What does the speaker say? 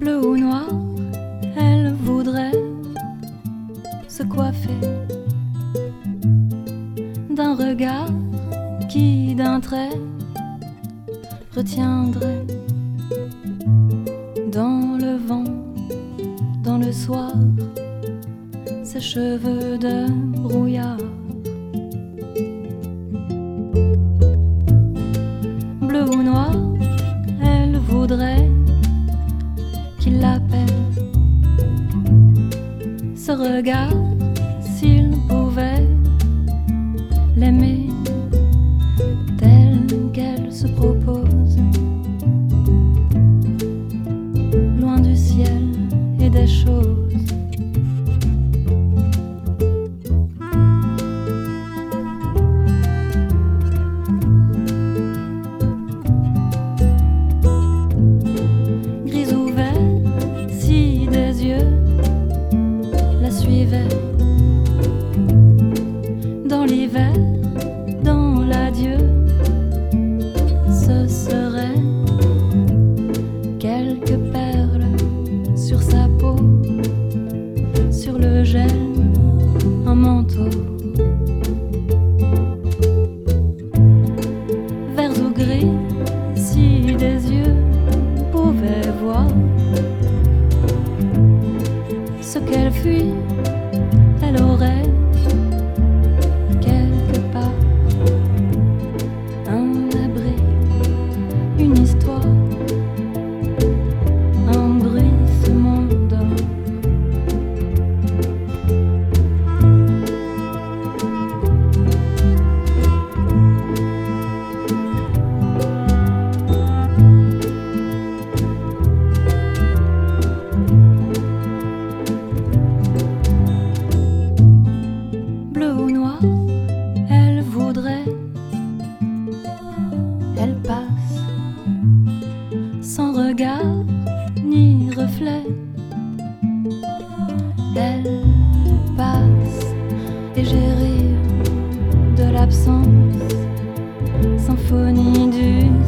Bleu ou noir, elle voudrait se coiffer d'un regard qui d'un trait retiendrait dans le vent, dans le soir, ses cheveux de brouillard. Bleu ou noir, elle voudrait qu'il l'appelle. Ce regard, s'il pouvait l'aimer telle qu'elle se propose, loin du ciel et des choses. Gris ou vert, si des yeux la suivaient dans l'hiver, dans l'adieu, ce serait quelques perles sur sa peau, sur le gel, un manteau. Verts ou gris, si des yeux pouvaient voir ce qu'elle fuit, elle aurait quelque part un abri, une histoire, un bruissement d'or. Bleu ou noir, elle voudrait, elle passe, sans regard ni reflet. Elle passe et j'ai rire de l'absence, symphonie du